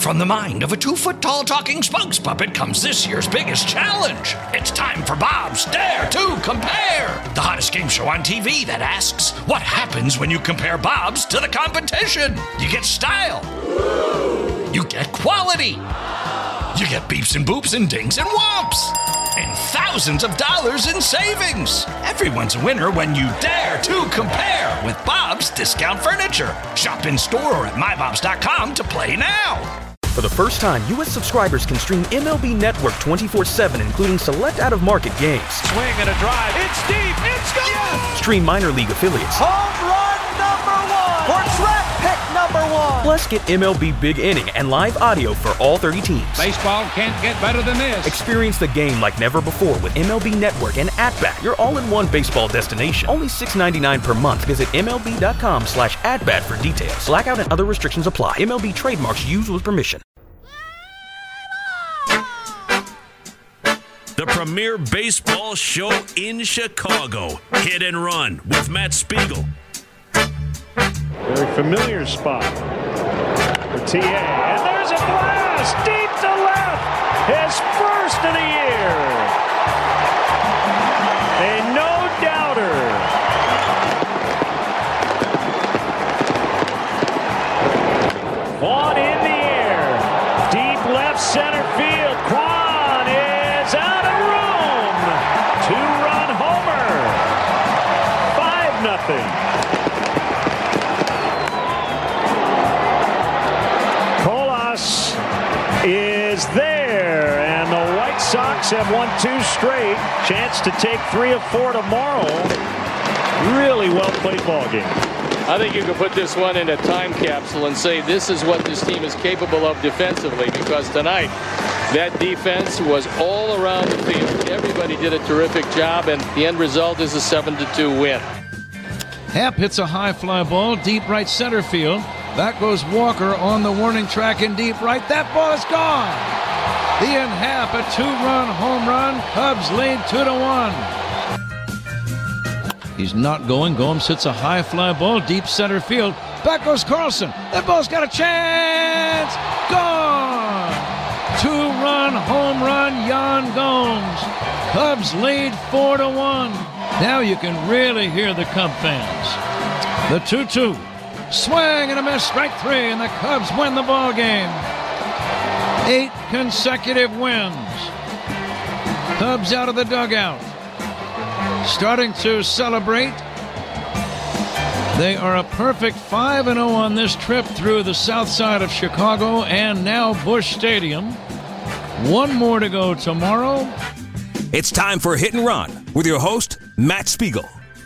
From the mind of a 2-foot-tall talking spokes puppet comes this year's biggest challenge. It's time for Bob's Dare to Compare, the hottest game show on TV that asks, what happens when you compare Bob's to the competition? You get style. You get quality. You get beeps and boops and dings and whomps. And thousands of dollars in savings. Everyone's a winner when you dare to compare with Bob's Discount Furniture. Shop in store or at mybobs.com to play now. For the first time, U.S. subscribers can stream MLB Network 24/7, including select out-of-market games. Swing and a drive. It's deep. It's gone. Yes! Stream minor league affiliates. Home run number 1. Or track pick number 1. Plus, get MLB Big Inning and live audio for all 30 teams. Baseball can't get better than this. Experience the game like never before with MLB Network and At-Bat, your all-in-one baseball destination. Only $6.99 per month. Visit MLB.com/atbat for details. Blackout and other restrictions apply. MLB trademarks used with permission. The premier baseball show in Chicago. Hit and Run with Matt Spiegel. Very familiar spot for TA. And there's a blast deep to left. His first of the year. A no-doubter. Vaughn in the air. Deep left center field. Kwan is out of room. 2-run homer. 5-0. Is there, and the White Sox have won 2 straight. Chance to take 3 of 4 tomorrow. Really well played ball game. I think you can put this one in a time capsule and say this is what this team is capable of defensively, because tonight that defense was all around the field. Everybody did a terrific job, and the end result is a 7-2 win. Happ hits a high fly ball deep right center field. Back goes Walker on the warning track in deep right. That ball is gone. Ian Happ, a 2-run home run. Cubs lead 2-1. He's not going. Gomes hits a high fly ball deep center field. Back goes Carlson. That ball's got a chance. Gone. 2-run home run, Yan Gomes. Cubs lead 4-1. Now you can really hear the Cub fans. The 2-2. Swing and a miss, strike 3, and the Cubs win the ball game. 8 consecutive wins. Cubs out of the dugout, starting to celebrate. They are a perfect 5-0 on this trip through the south side of Chicago and now Busch Stadium. 1 more to go tomorrow. It's time for Hit and Run with your host, Matt Spiegel.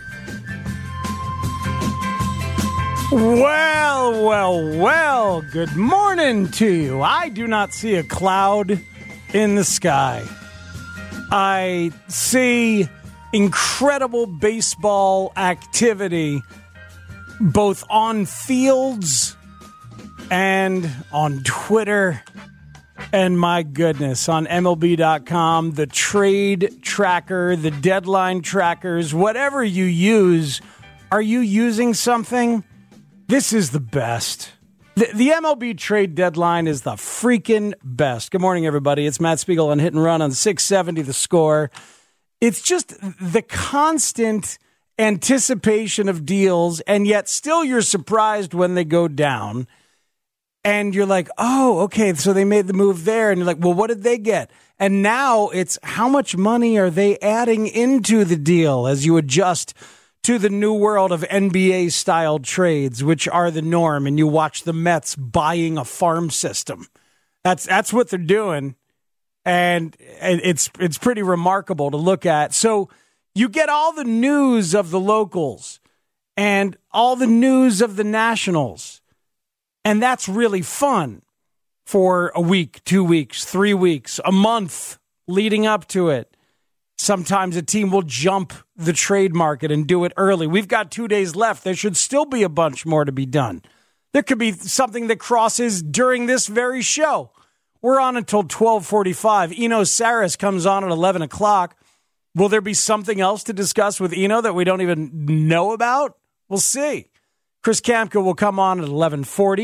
Well, good morning to you. I do not see a cloud in the sky. I see incredible baseball activity both on fields and on Twitter. And my goodness, on MLB.com, the trade tracker, the deadline trackers, whatever you use, are you using something? This is the best. The MLB trade deadline is the freaking best. Good morning, everybody. It's Matt Spiegel on Hit and Run on 670 The Score. It's just the constant anticipation of deals, and yet still you're surprised when they go down. And you're like, oh, okay, so they made the move there. And you're like, well, what did they get? And now it's how much money are they adding into the deal as you adjust to the new world of NBA-style trades, which are the norm, and you watch the Mets buying a farm system. That's what they're doing, and it's pretty remarkable to look at. So you get all the news of the locals and all the news of the nationals, and that's really fun for a week, 2 weeks, 3 weeks, a month leading up to it. Sometimes a team will jump the trade market and do it early. We've got 2 days left. There should still be a bunch more to be done. There could be something that crosses during this very show. We're on until 12:45. Eno Saris comes on at 11 o'clock. Will there be something else to discuss with Eno that we don't even know about? We'll see. Chris Kamka will come on at 11:40.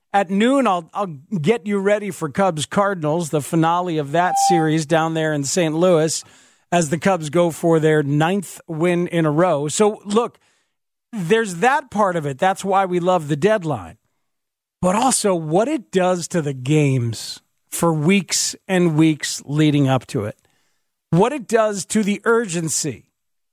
at noon, I'll get you ready for Cubs-Cardinals, the finale of that series down there in St. Louis, as the Cubs go for their 9th win in a row. So, look, there's that part of it. That's why we love the deadline. But also what it does to the games for weeks and weeks leading up to it. What it does to the urgency.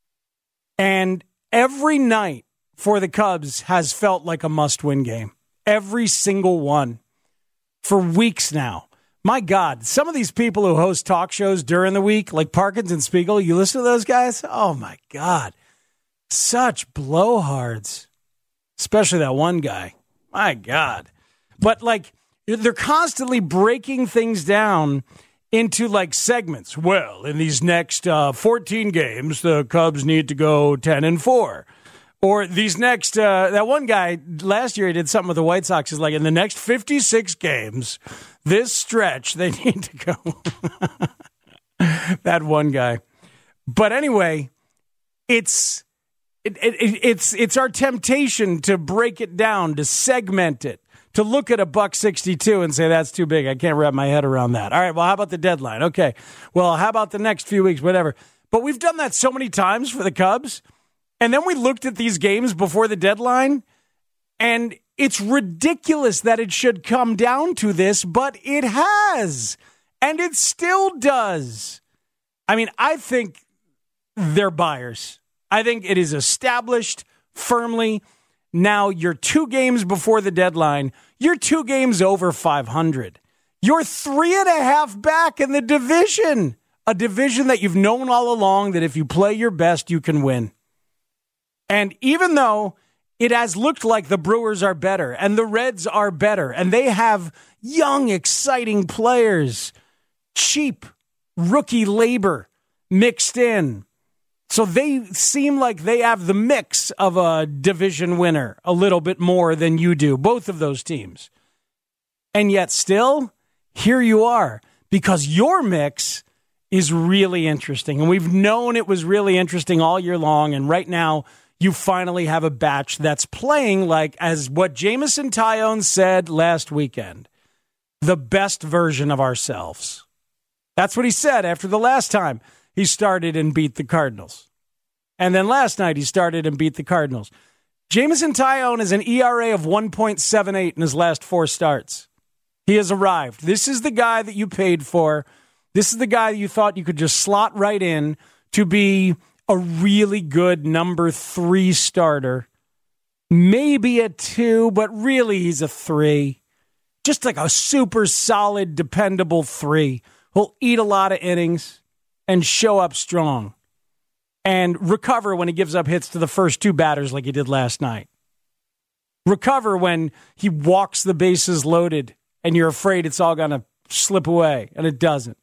And every night for the Cubs has felt like a must-win game. Every single one. For weeks now. My God, some of these people who host talk shows during the week, like Parkins and Spiegel, you listen to those guys? Oh, my God. Such blowhards. Especially that one guy. My God. But, like, they're constantly breaking things down into, like, segments. Well, in these next 14 games, the Cubs need to go 10-4. Or these next, that one guy, last year he did something with the White Sox, is like, in the next 56 games, this stretch, they need to go. That one guy. But anyway, it's our temptation to break it down, to segment it, to look at $1.62 and say, that's too big. I can't wrap my head around that. All right, well, how about the deadline? Okay, well, how about the next few weeks, whatever. But we've done that so many times for the Cubs. And then we looked at these games before the deadline, and it's ridiculous that it should come down to this, but it has, and it still does. I mean, I think they're buyers. I think it is established firmly. Now you're 2 games before the deadline. You're 2 games over 500. You're 3.5 back in the division, a division that you've known all along that if you play your best, you can win. And even though it has looked like the Brewers are better and the Reds are better and they have young, exciting players, cheap rookie labor mixed in. So they seem like they have the mix of a division winner a little bit more than you do, both of those teams. And yet still, here you are, because your mix is really interesting. And we've known it was really interesting all year long. And right now, you finally have a batch that's playing like, as what Jameson Taillon said last weekend, the best version of ourselves. That's what he said after the last time he started and beat the Cardinals. And then last night he started and beat the Cardinals. Jameson Taillon is an ERA of 1.78 in his last 4 starts. He has arrived. This is the guy that you paid for. This is the guy that you thought you could just slot right in to be a really good number 3 starter. Maybe a 2, but really he's a 3. Just like a super solid, dependable 3. He'll eat a lot of innings and show up strong. And recover when he gives up hits to the first 2 batters like he did last night. Recover when he walks the bases loaded and you're afraid it's all going to slip away, and it doesn't.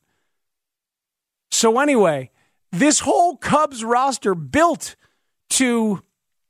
So anyway, this whole Cubs roster built to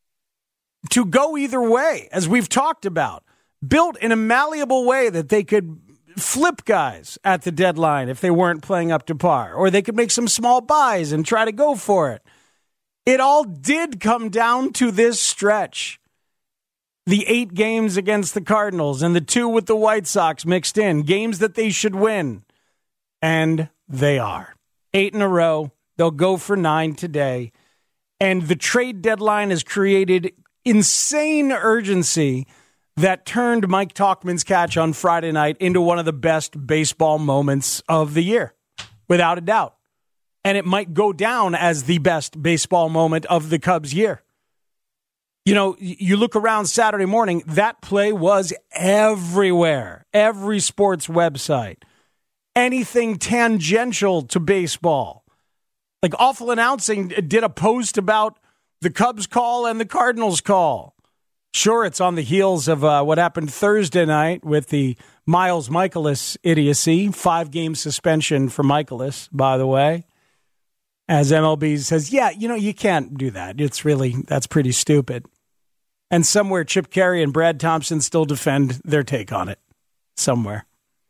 go either way, as we've talked about. Built in a malleable way that they could flip guys at the deadline if they weren't playing up to par, or they could make some small buys and try to go for it. It all did come down to this stretch. The 8 games against the Cardinals and the 2 with the White Sox mixed in. Games that they should win. And they are. 8 in a row. They'll go for 9 today. And the trade deadline has created insane urgency that turned Mike Tauchman's catch on Friday night into one of the best baseball moments of the year, without a doubt. And it might go down as the best baseball moment of the Cubs' year. You know, you look around Saturday morning, that play was everywhere. Every sports website. Anything tangential to baseball. Like Awful Announcing did a post about the Cubs call and the Cardinals call. Sure, it's on the heels of what happened Thursday night with the Miles Mikolas idiocy. 5-game suspension for Mikolas, by the way. As MLB says, yeah, you know, you can't do that. That's pretty stupid. And somewhere Chip Carey and Brad Thompson still defend their take on it. Somewhere.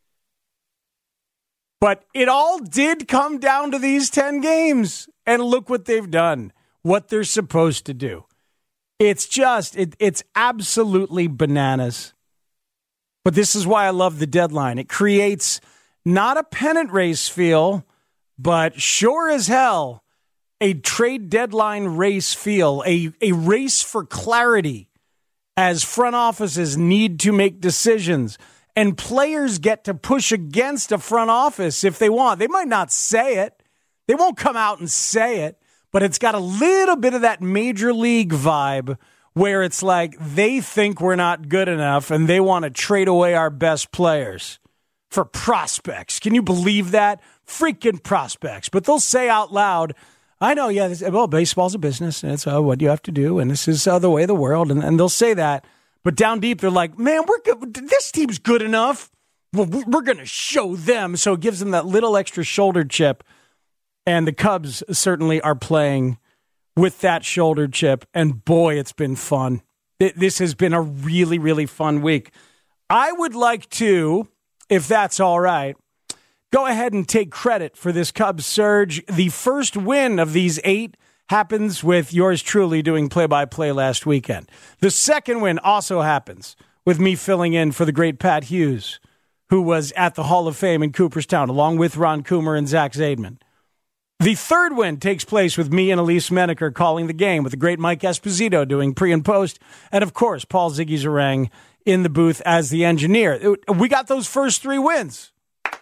But it all did come down to these 10 games. And look what they've done. What they're supposed to do. It's just, it's absolutely bananas. But this is why I love the deadline. It creates not a pennant race feel, but sure as hell, a trade deadline race feel, a race for clarity as front offices need to make decisions. And players get to push against a front office if they want. They might not say it. They won't come out and say it, but it's got a little bit of that major league vibe where it's like they think we're not good enough and they want to trade away our best players for prospects. Can you believe that? Freaking prospects. But they'll say out loud, I know, yeah, well, baseball's a business, and it's what you have to do, and this is the way of the world, and they'll say that. But down deep, they're like, man, we're good. This team's good enough. Well, we're going to show them. So it gives them that little extra shoulder chip, and the Cubs certainly are playing with that shoulder chip, and boy, it's been fun. This has been a really, really fun week. I would like to, if that's all right, go ahead and take credit for this Cubs surge. The first win of these 8 happens with yours truly doing play-by-play last weekend. The second win also happens with me filling in for the great Pat Hughes, who was at the Hall of Fame in Cooperstown, along with Ron Coomer and Zach Zaidman. The third win takes place with me and Elise Menaker calling the game, with the great Mike Esposito doing pre and post, and of course, Paul Ziggy Zarang in the booth as the engineer. We got those first 3 wins.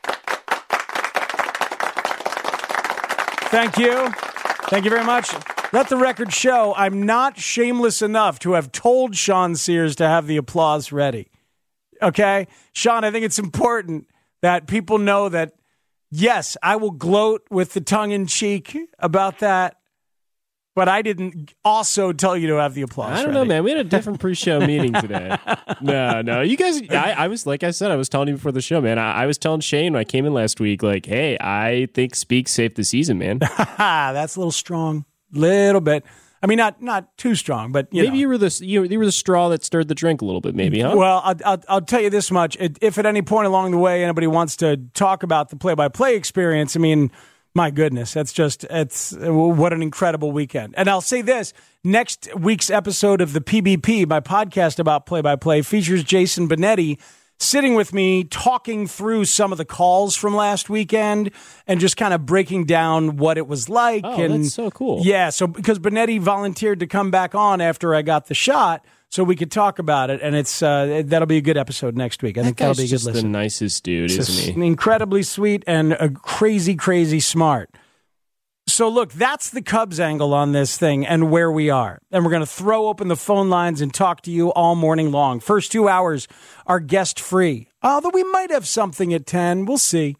Thank you. Thank you very much. Let the record show I'm not shameless enough to have told Sean Sears to have the applause ready. Okay? Sean, I think it's important that people know that, yes, I will gloat with the tongue-in-cheek about that, but I didn't also tell you to have the applause I don't know, man. We had a different pre-show meeting today. No. You guys, I was, like I said, I was telling you before the show, man. I was telling Shane when I came in last week, like, hey, I think Speak saved the season, man. That's a little strong. Little bit. I mean, not too strong, but maybe know. you were the straw that stirred the drink a little bit, maybe, huh? Well, I'll tell you this much: if at any point along the way anybody wants to talk about the play-by-play experience, I mean, my goodness, it's what an incredible weekend. And I'll say this: next week's episode of the PBP, my podcast about play-by-play, features Jason Benetti sitting with me, talking through some of the calls from last weekend and just kind of breaking down what it was like. Oh, and that's so cool. Yeah, so because Benetti volunteered to come back on after I got the shot so we could talk about it, and it's that'll be a good episode next week. I think that'll be a good listen. He's the nicest dude, isn't he? Incredibly sweet and crazy, crazy smart. So, look, that's the Cubs angle on this thing and where we are. And we're going to throw open the phone lines and talk to you all morning long. First 2 hours are guest-free. Although we might have something at 10. We'll see.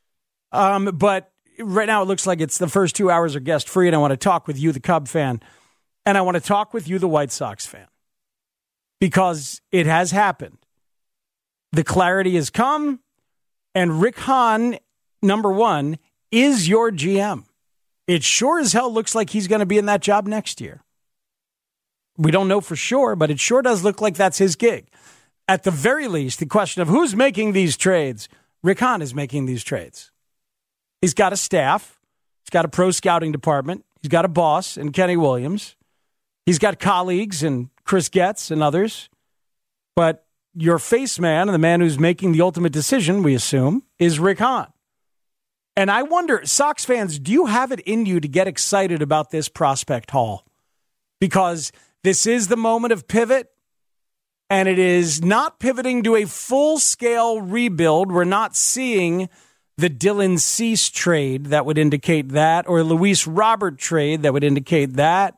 But right now it looks like it's the first 2 hours are guest-free, and I want to talk with you, the Cub fan. And I want to talk with you, the White Sox fan. Because it has happened. The clarity has come, and Rick Hahn, number 1, is your GM. It sure as hell looks like he's going to be in that job next year. We don't know for sure, but it sure does look like that's his gig. At the very least, the question of who's making these trades, Rick Hahn is making these trades. He's got a staff. He's got a pro scouting department. He's got a boss in Kenny Williams. He's got colleagues and Chris Getz and others. But your face man and the man who's making the ultimate decision, we assume, is Rick Hahn. And I wonder, Sox fans, do you have it in you to get excited about this prospect haul? Because this is the moment of pivot, and it is not pivoting to a full-scale rebuild. We're not seeing the Dylan Cease trade that would indicate that, or Luis Robert trade that would indicate that.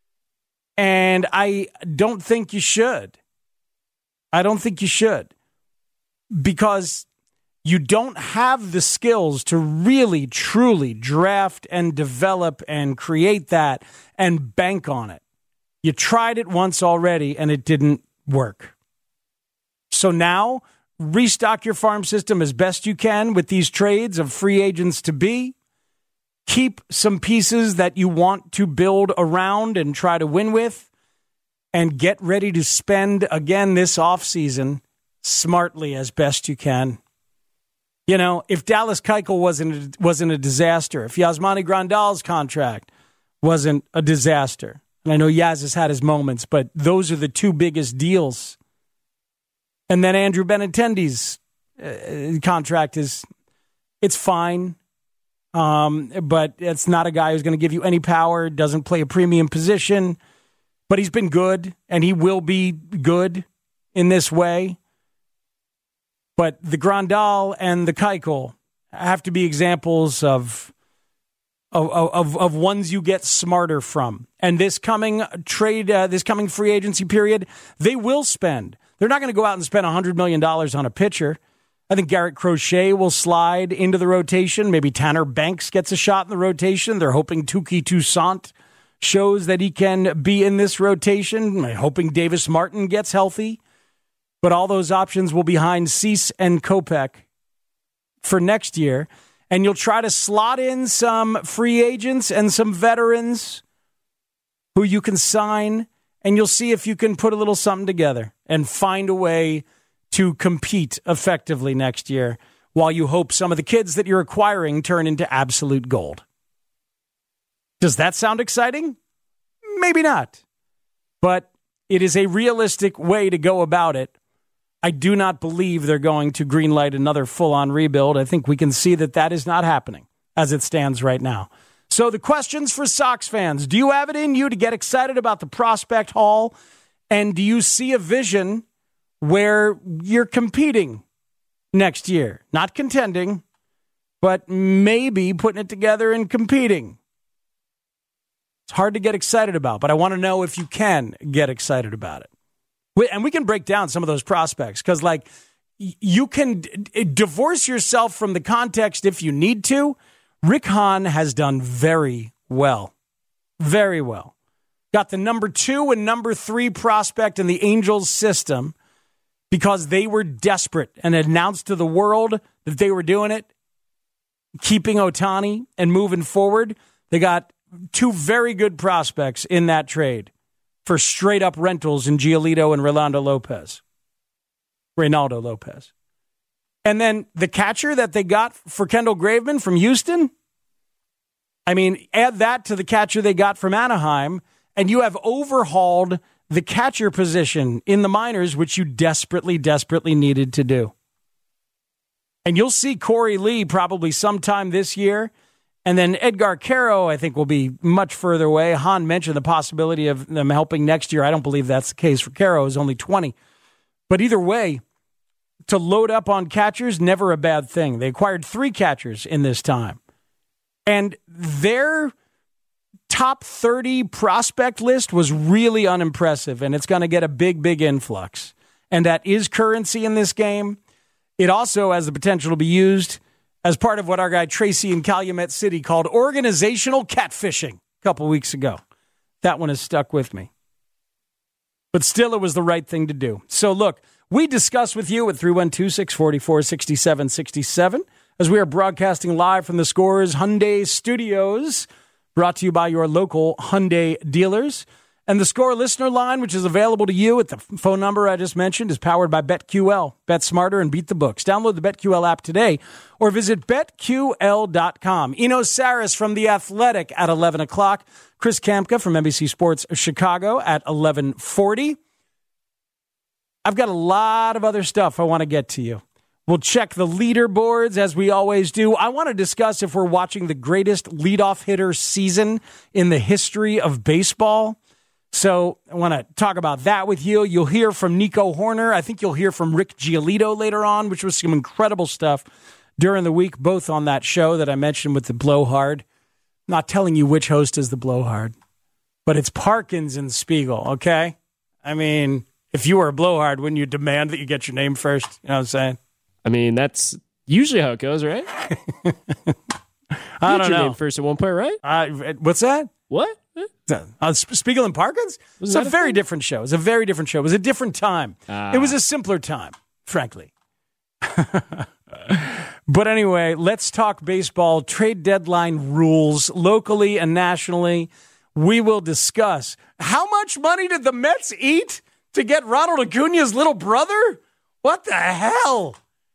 And I don't think you should. I don't think you should. Because you don't have the skills to really, truly draft and develop and create that and bank on it. You tried it once already and it didn't work. So now, restock your farm system as best you can with these trades of free agents to be. Keep some pieces that you want to build around and try to win with. And get ready to spend again this offseason smartly as best you can. You know, if Dallas Keuchel wasn't a disaster, if Yasmani Grandal's contract wasn't a disaster, and I know Yaz has had his moments, but those are the 2 biggest deals. And then Andrew Benintendi's contract it's fine. But it's not a guy who's going to give you any power, doesn't play a premium position, but he's been good and he will be good in this way. But the Grandal and the Keuchel have to be examples of ones you get smarter from. And this coming free agency period, they will spend. They're not going to go out and spend $100 million on a pitcher. I think Garrett Crochet will slide into the rotation. Maybe Tanner Banks gets a shot in the rotation. They're hoping Touki Toussaint shows that he can be in this rotation. They're hoping Davis Martin gets healthy. But all those options will be behind Cease and Kopech for next year. And you'll try to slot in some free agents and some veterans who you can sign. And you'll see if you can put a little something together and find a way to compete effectively next year while you hope some of the kids that you're acquiring turn into absolute gold. Does that sound exciting? Maybe not. But it is a realistic way to go about it. I do not believe they're going to greenlight another full-on rebuild. I think we can see that is not happening as it stands right now. So the questions for Sox fans. Do you have it in you to get excited about the prospect haul? And do you see a vision where you're competing next year? Not contending, but maybe putting it together and competing. It's hard to get excited about, but I want to know if you can get excited about it. And we can break down some of those prospects because, like, you can divorce yourself from the context if you need to. Rick Hahn has done very well. Very well. Got the number 2 and number 3 prospect in the Angels system because they were desperate and announced to the world that they were doing it, keeping Ohtani and moving forward. They got 2 very good prospects in that trade for straight-up rentals in Giolito and Reynaldo Lopez. And then the catcher that they got for Kendall Graveman from Houston, I mean, add that to the catcher they got from Anaheim, and you have overhauled the catcher position in the minors, which you desperately, desperately needed to do. And you'll see Corey Lee probably sometime this year. And then Edgar Caro, I think, will be much further away. Hahn mentioned the possibility of them helping next year. I don't believe that's the case for Caro. He's only 20. But either way, to load up on catchers, never a bad thing. They acquired 3 catchers in this time. And their top 30 prospect list was really unimpressive, and it's going to get a big, big influx. And that is currency in this game. It also has the potential to be used as part of what our guy Tracy in Calumet City called organizational catfishing a couple weeks ago. That one has stuck with me. But still, it was the right thing to do. So look, we discuss with you at 312-644-6767 as we are broadcasting live from the Scores Hyundai Studios, brought to you by your local Hyundai dealers. And the Score listener line, which is available to you at the phone number I just mentioned, is powered by BetQL. Bet smarter and beat the books. Download the BetQL app today or visit BetQL.com. Eno Saris from The Athletic at 11 o'clock. Chris Kamka from NBC Sports Chicago at 11:40. I've got a lot of other stuff I want to get to you. We'll check the leaderboards as we always do. I want to discuss if we're watching the greatest leadoff hitter season in the history of baseball. So I want to talk about that with you. You'll hear from Nico Horner. I think you'll hear from Rick Giolito later on, which was some incredible stuff during the week, both on that show that I mentioned with the Blowhard. I'm not telling you which host is the Blowhard, but it's Parkins and Spiegel, okay? I mean, if you were a Blowhard, wouldn't you demand that you get your name first? You know what I'm saying? I mean, that's usually how it goes, right? I don't know. Name first at one point, right? What's that? What? Spiegel and Parkins? It's a very different show. It's a very different show. It was a different time. It was a simpler time, frankly. But anyway, let's talk baseball. Trade deadline rules locally and nationally. We will discuss how much money did the Mets eat to get Ronald Acuña's little brother? What the hell?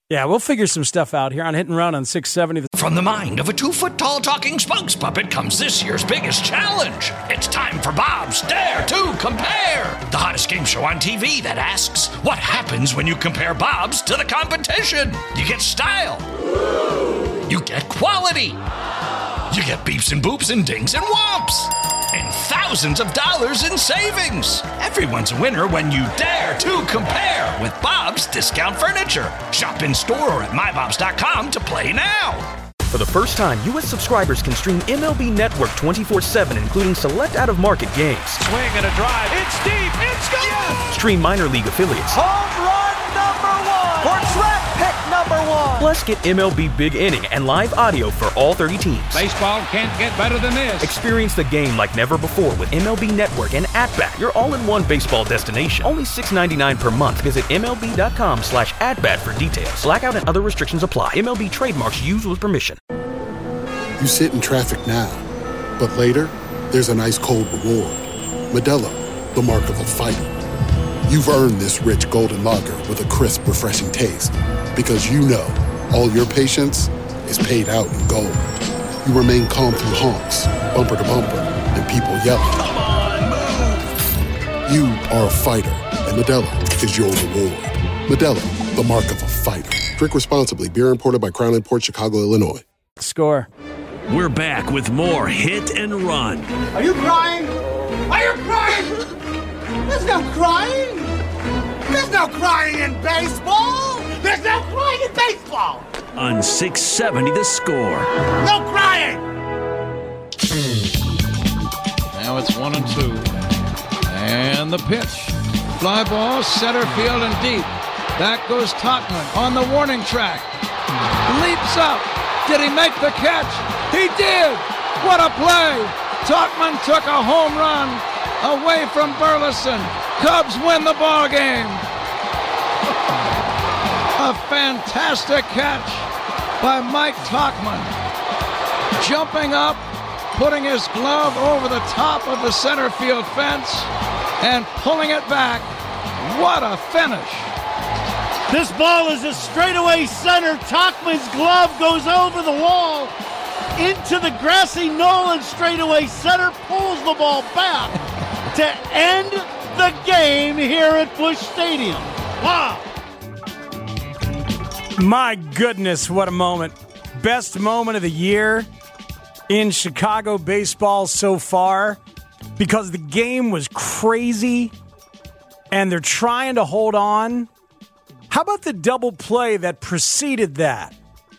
Yeah, we'll figure some stuff out here on Hit and Run on 670. From the mind of a 2-foot-tall talking spokes puppet comes this year's biggest challenge. It's time for Bob's Dare to Compare, the hottest game show on TV that asks, what happens when you compare Bob's to the competition? You get style. You get quality. You get beeps and boops and dings and whomps. And thousands of dollars in savings. Everyone's a winner when you dare to compare with Bob's Discount Furniture. Shop in store or at mybobs.com to play now. For the first time, U.S. subscribers can stream MLB Network 24/7, including select out-of-market games. Swing and a drive. It's deep. It's gone. Yes. Stream minor league affiliates. Home run number 1. Or track pick number 1. Plus, get MLB Big Inning and live audio for all 30 teams. Baseball can't get better than this. Experience the game like never before with MLB Network and At-Bat, your all-in-one baseball destination. Only $6.99 per month. Visit MLB.com/at-bat for details. Blackout and other restrictions apply. MLB trademarks used with permission. You sit in traffic now, but later, there's an ice-cold reward. Modelo, the mark of a fighter. You've earned this rich golden lager with a crisp, refreshing taste. Because you know, all your patience is paid out in gold. You remain calm through honks, bumper to bumper, and people yelling. Come on, move! You are a fighter, and Modelo is your reward. Modelo, the mark of a fighter. Drink responsibly. Beer imported by Crown Imports, Chicago, Illinois. Score. We're back with more Hit and Run. Are you crying? Are you crying? There's no crying. There's no crying in baseball. There's no crying in baseball. On 670 The Score. No crying. Now it's 1-2. And the pitch. Fly ball, center field and deep. Back goes Totman on the warning track. Leaps up. Did he make the catch? He did! What a play! Totman took a home run away from Burleson. Cubs win the ball game. A fantastic catch by Mike Tauchman. Jumping up, putting his glove over the top of the center field fence and pulling it back. What a finish. This ball is a straightaway center. Tauchman's glove goes over the wall into the grassy knoll, and straightaway center pulls the ball back to end the game here at Busch Stadium. Wow. My goodness, what a moment. Best moment of the year in Chicago baseball so far, because the game was crazy and they're trying to hold on. How about the double play that preceded that?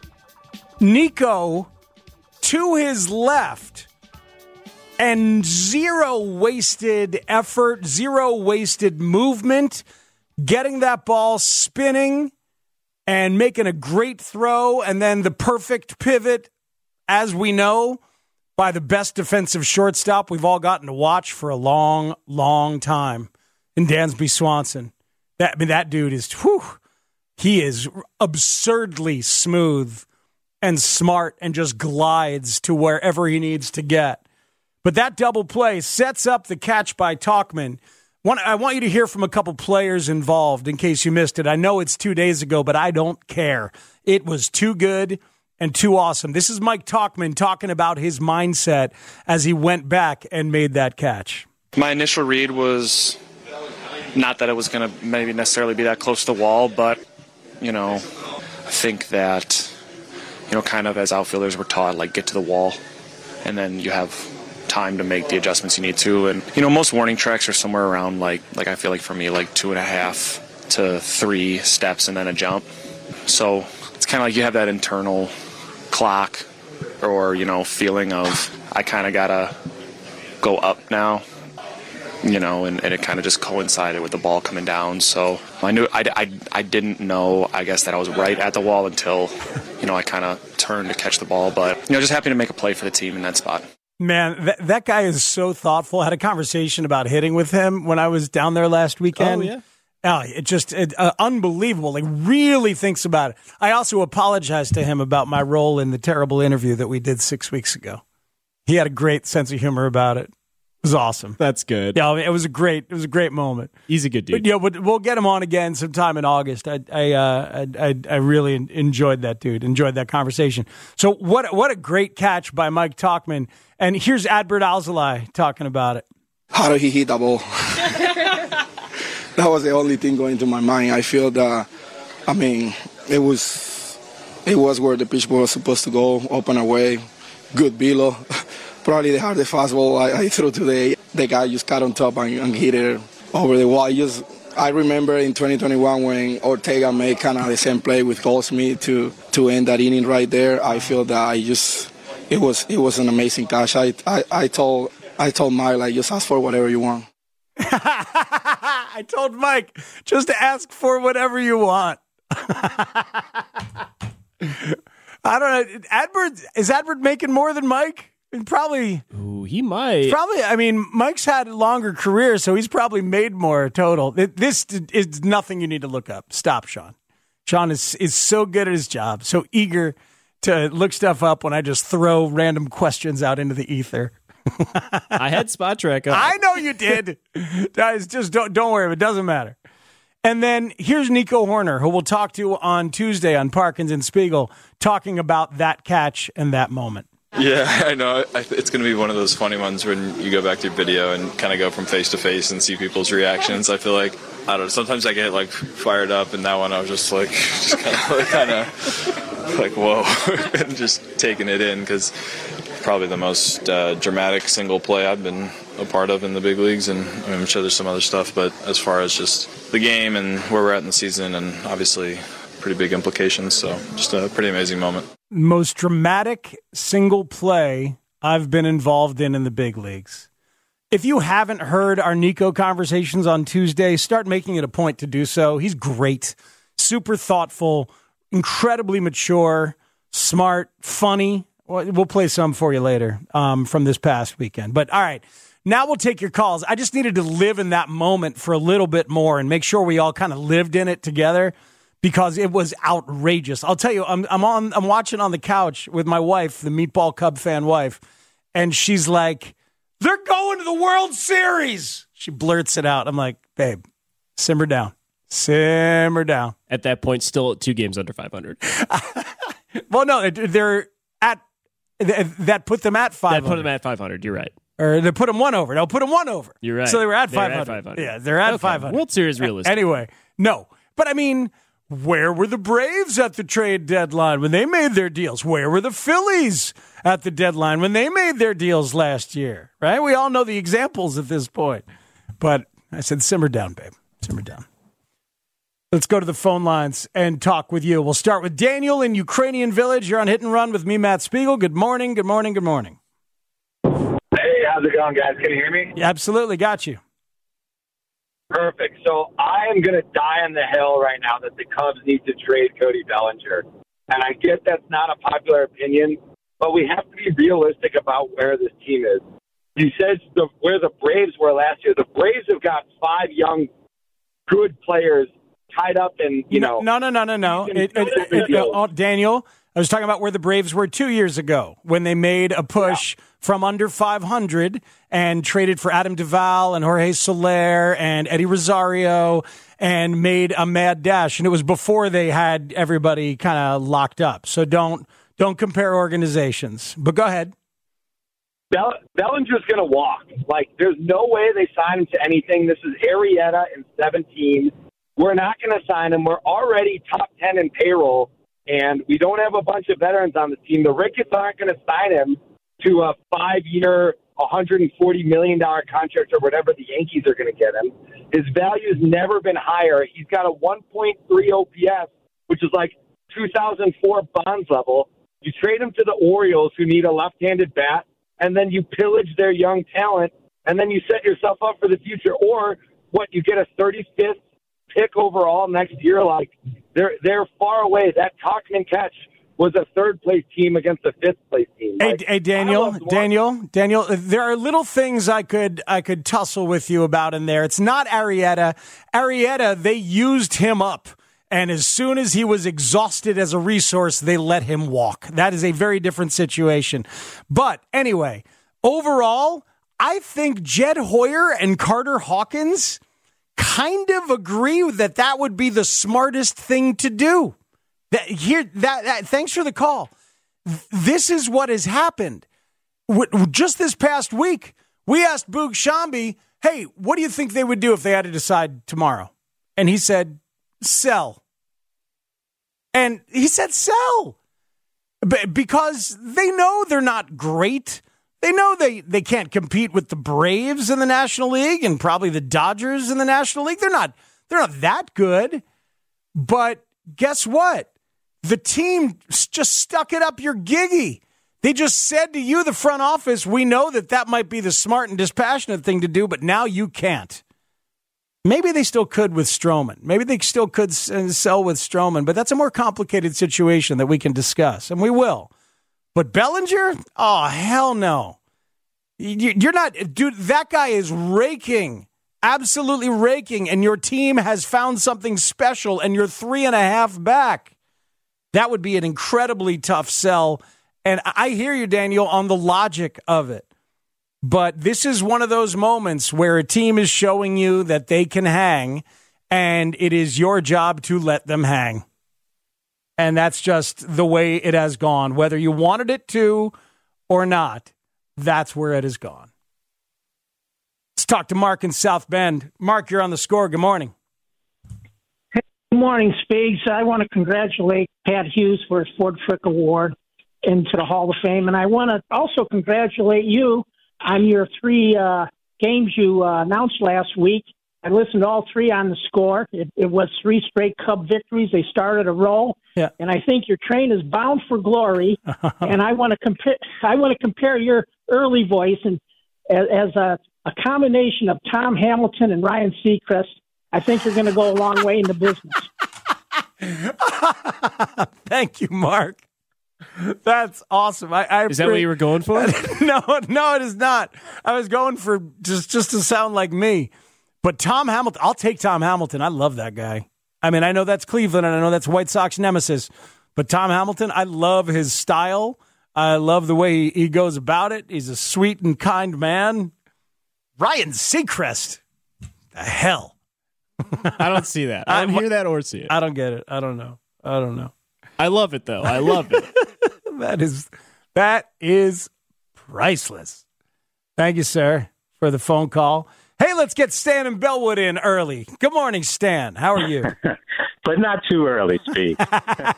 Nico to his left, and zero wasted effort, zero wasted movement, getting that ball spinning and making a great throw, and then the perfect pivot, as we know, by the best defensive shortstop we've all gotten to watch for a long, long time in Dansby Swanson. That dude is, he is absurdly smooth and smart and just glides to wherever he needs to get. But that double play sets up the catch by Tauchman. I want you to hear from a couple players involved in case you missed it. I know it's 2 days ago, but I don't care. It was too good and too awesome. This is Mike Tauchman talking about his mindset as he went back and made that catch. My initial read was not that it was going to maybe necessarily be that close to the wall, but, I think that, kind of as outfielders we're taught, like, get to the wall, and then you have time to make the adjustments you need to. And, most warning tracks are somewhere around, like I feel like for me, like 2.5 to 3 steps and then a jump. So it's kind of like you have that internal clock or, feeling of I kind of got to go up now. And it kind of just coincided with the ball coming down. So I knew I didn't know, I guess, that I was right at the wall until, I kind of turned to catch the ball. But, just happy to make a play for the team in that spot. Man, that guy is so thoughtful. I had a conversation about hitting with him when I was down there last weekend. Oh, yeah. Oh, it unbelievable. Like, really thinks about it. I also apologized to him about my role in the terrible interview that we did 6 weeks ago. He had a great sense of humor about it. was awesome. That's good. Yeah, it was a great moment. He's a good dude. But, yeah, we'll get him on again sometime in August. I really enjoyed that dude. Enjoyed that conversation. So what a great catch by Mike Tauchman. And here's Adbert Alzolay talking about it. How did he hit the ball? That was the only thing going to my mind. I feel that, it was where the pitch was supposed to go, open away, good velo. Probably the hardest fastball I threw today. The guy just got on top and hit it over the wall. I remember in 2021 when Ortega made kind of the same play with Goldsmith to end that inning right there. I feel that it was an amazing catch. I told Mike, just ask for whatever you want. I told Mike just to ask for whatever you want. I don't know. Is Adbert making more than Mike? Probably. Ooh, he might. Probably. Mike's had a longer career, so he's probably made more total. This is nothing you need to look up. Stop, Sean. Sean is so good at his job, so eager to look stuff up when I just throw random questions out into the ether. I had Spot Track up. I know you did. Guys, just don't worry. It doesn't matter. And then here's Nico Horner, who we'll talk to on Tuesday on Parkins and Spiegel, talking about that catch and that moment. Yeah, I know. It's going to be one of those funny ones when you go back to your video and kind of go from face to face and see people's reactions. I feel like, I don't know, sometimes I get fired up, and that one I was just kind of like, whoa, and just taking it in, because probably the most dramatic single play I've been a part of in the big leagues, and I'm sure there's some other stuff, but as far as just the game and where we're at in the season, and obviously pretty big implications, so just a pretty amazing moment. Most dramatic single play I've been involved in the big leagues. If you haven't heard our Nico conversations on Tuesday, start making it a point to do so. He's great, super thoughtful, incredibly mature, smart, funny. We'll play some for you later from this past weekend. But all right, now we'll take your calls. I just needed to live in that moment for a little bit more and make sure we all kind of lived in it together, because it was outrageous. I'll tell you, I'm watching on the couch with my wife, the Meatball Cub fan wife, and she's like, "They're going to the World Series." She blurts it out. I'm like, "Babe, simmer down. Simmer down." At that point, still 2 games under 500. Well, no, they're at that put them at 500. That put them at 500. You're right. Or they put them 1 over. No, put them 1 over. You're right. So they were at 500. At 500. Yeah, they're at 500. World Series realistic. Anyway, no. But where were the Braves at the trade deadline when they made their deals? Where were the Phillies at the deadline when they made their deals last year? Right? We all know the examples at this point. But I said, simmer down, babe. Simmer down. Let's go to the phone lines and talk with you. We'll start with Daniel in Ukrainian Village. You're on Hit and Run with me, Matt Spiegel. Good morning, good morning, good morning. Hey, how's it going, guys? Can you hear me? Yeah, absolutely. Got you. Perfect. So I am going to die on the hill right now that the Cubs need to trade Cody Bellinger. And I get that's not a popular opinion, but we have to be realistic about where this team is. You said where the Braves were last year. The Braves have got 5 young, good players tied up in, No. Daniel, I was talking about where the Braves were 2 years ago when they made a push from under 500 and traded for Adam Duvall and Jorge Soler and Eddie Rosario and made a mad dash. And it was before they had everybody kind of locked up. So don't compare organizations. But go ahead. Bellinger's going to walk. There's no way they sign him to anything. This is Arrieta in 17. We're not going to sign him. We're already top 10 in payroll, and we don't have a bunch of veterans on the team. The Ricketts aren't going to sign him to a 5-year, $140 million contract or whatever the Yankees are going to get him. His value's never been higher. He's got a 1.3 OPS, which is 2004 Bonds level. You trade him to the Orioles, who need a left-handed bat, and then you pillage their young talent, and then you set yourself up for the future. Or you get a 35th pick overall next year. They're far away. That Tauchman catch was a 3rd-place team against a 5th-place team. Hey, Daniel, there are little things I could tussle with you about in there. It's not Arrieta. Arrieta, they used him up, and as soon as he was exhausted as a resource, they let him walk. That is a very different situation. But anyway, overall, I think Jed Hoyer and Carter Hawkins kind of agree that would be the smartest thing to do. Thanks for the call. This is what has happened. Just this past week, we asked Boog Shambi, hey, what do you think they would do if they had to decide tomorrow? And he said, sell. And he said, sell. Because they know they're not great. They know they can't compete with the Braves in the National League and probably the Dodgers in the National League. They're not that good. But guess what? The team just stuck it up your giggy. They just said to you, the front office, we know that might be the smart and dispassionate thing to do, but now you can't. Maybe they still could with Stroman. Maybe they still could sell with Stroman, but that's a more complicated situation that we can discuss, and we will. But Bellinger? Oh, hell no. You're not, dude, that guy is raking, absolutely raking, and your team has found something special, and you're 3.5 back. That would be an incredibly tough sell. And I hear you, Daniel, on the logic of it. But this is one of those moments where a team is showing you that they can hang, and it is your job to let them hang. And that's just the way it has gone. Whether you wanted it to or not, that's where it has gone. Let's talk to Mark in South Bend. Mark, you're on the Score. Good morning. Good morning, Speaks. I want to congratulate Pat Hughes for his Ford Frick Award into the Hall of Fame. And I want to also congratulate you on your 3 games you announced last week. I listened to all 3 on the Score. It was 3 straight Cub victories. They started a roll. Yeah. And I think your train is bound for glory. And I want to compare your early voice and as a combination of Tom Hamilton and Ryan Seacrest. I think you're going to go a long way in the business. Thank you, Mark. That's awesome. Is that what you were going for? No, it is not. I was going for just to sound like me. But Tom Hamilton, I'll take Tom Hamilton. I love that guy. I mean, I know that's Cleveland, and I know that's White Sox nemesis. But Tom Hamilton, I love his style. I love the way he goes about it. He's a sweet and kind man. Ryan Seacrest, the hell. I don't see that. I don't hear that or see it. I don't get it. I don't know. I love it, though. I love it. That is priceless. Thank you, sir, for the phone call. Hey, let's get Stan and Bellwood in early. Good morning, Stan. How are you? But not too early, Speak. All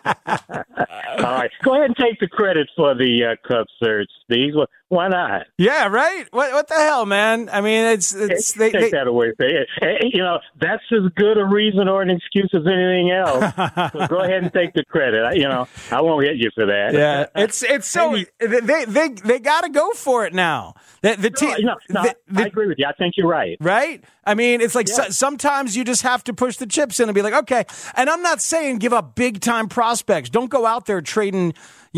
right. Go ahead and take the credit for the Cubs search, Steve. Why not? Yeah, right? What the hell, man? I mean, take that away. You know, that's as good a reason or an excuse as anything else. So go ahead and take the credit. I won't hit you for that. Yeah, it's so they got to go for it now. I agree with you. I think you're right. Right? I mean, it's like sometimes you just have to push the chips in and be like, okay. And I'm not saying give up big time prospects. Don't go out there trading,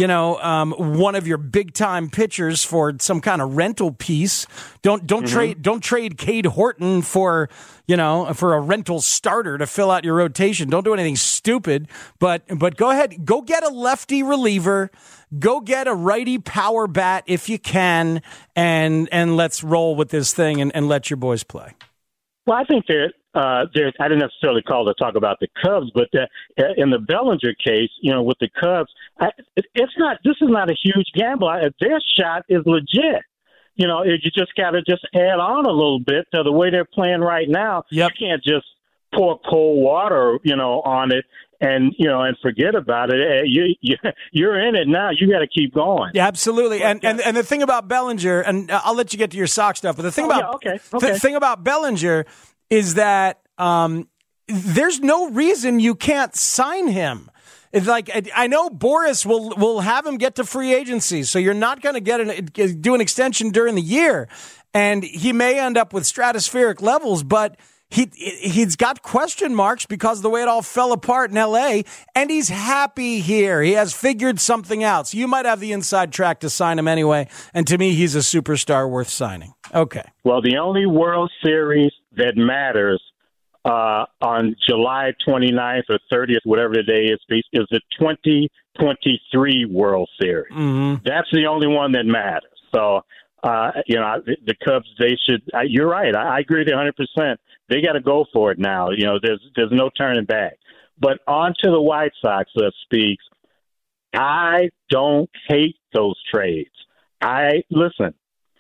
one of your big time pitchers for some kind of rental piece. Don't trade Cade Horton for a rental starter to fill out your rotation. Don't do anything stupid. But go ahead, go get a lefty reliever. Go get a righty power bat if you can, and let's roll with this thing and let your boys play. Well, I think there's I didn't necessarily call to talk about the Cubs, but in the Bellinger case, with the Cubs, this is not a huge gamble. Their shot is legit. You just got to just add on a little bit to the way they're playing right now. Yep. You can't just pour cold water, on it and forget about it. You're in it now. You got to keep going. Yeah, absolutely. And the thing about Bellinger, and I'll let you get to your Sox stuff, but the thing the thing about Bellinger is that there's no reason you can't sign him. It's like, I know Boris will have him get to free agency, so you're not going to do an extension during the year, and he may end up with stratospheric levels, but he's got question marks because of the way it all fell apart in L.A., and he's happy here. He has figured something out, so you might have the inside track to sign him anyway, and to me, he's a superstar worth signing. Okay. Well, the only World Series that matters on July 29th or 30th, whatever the day is the 2023 World Series. Mm-hmm. That's the only one that matters. So The Cubs, they should. You're right. I agree with you 100%. They got to go for it now. There's no turning back. But on to the White Sox, Speaks. I don't hate those trades. Listen.